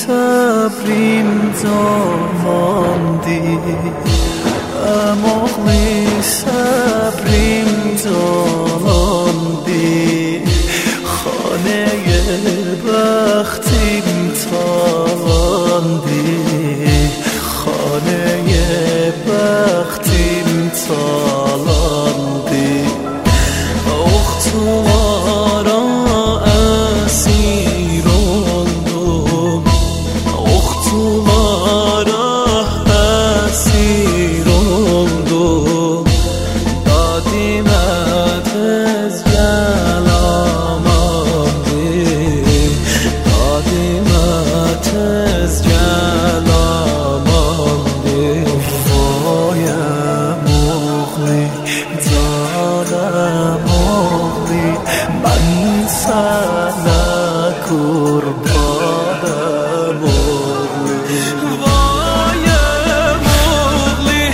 صبریم زماندی مغلی صبریم زماندی خانه بختیم تاندی خانه بختیم تاندی اختوارا اسیر oldum اختوارا اسیر oldum دادیمت از جلاماندی دادیمت از جلاماندی وایم مغلی دارم مغلی من sana kurbanım oğli Vayem oğli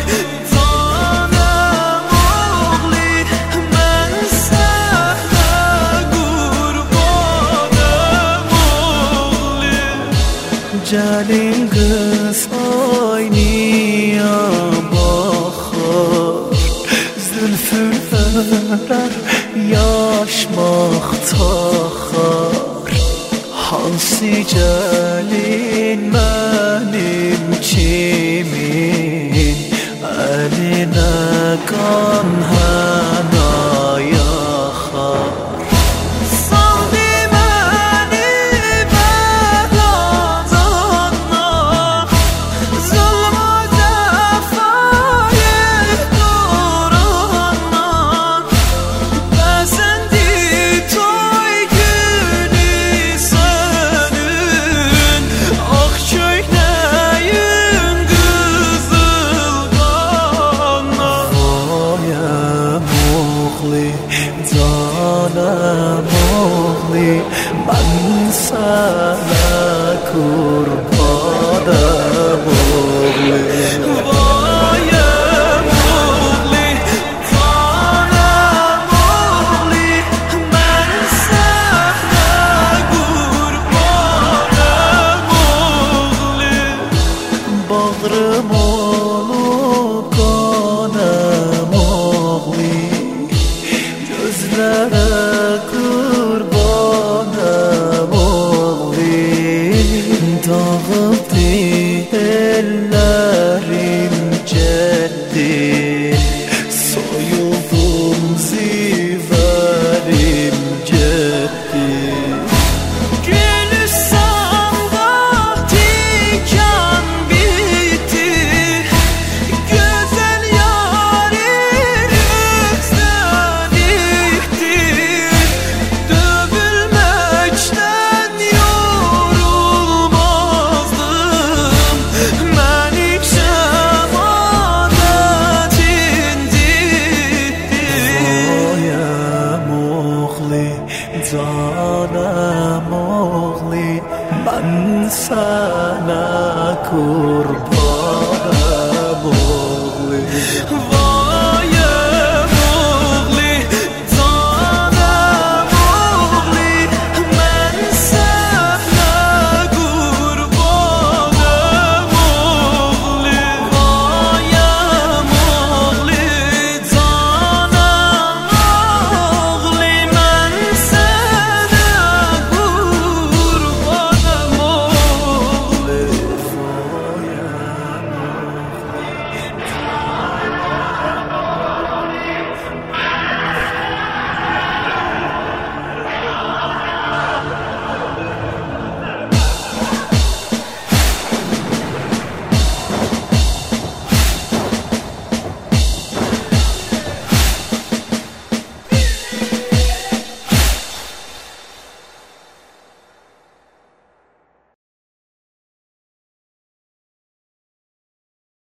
canım oğli ben sana kurbanım oğli Celin kız aynaya bakar Zülfün örer yaş maktakar Hansı celin benim kimin Eline kan hana yakar Saldı beni beladanlar Zulmü cefayı duranlar Bezendi toy günü senin Ah kökneyin kızıl kanlar Vayem oğli canım oğli Ben sana kurbanım oğli Vayem oğli canım oğli Ben sana kurbanım oğli Bağrım olup kanım oğli Gözlere kurbanım oğli Dağıldı ellerim cennet Soyuldum ziverim cennet Gülistan'da diken bitti Güzel yarim özlenikti Dövülmekten yorulmazdım Menik şemadetin ditti Vayem oğli canım oğli Ben sana kurban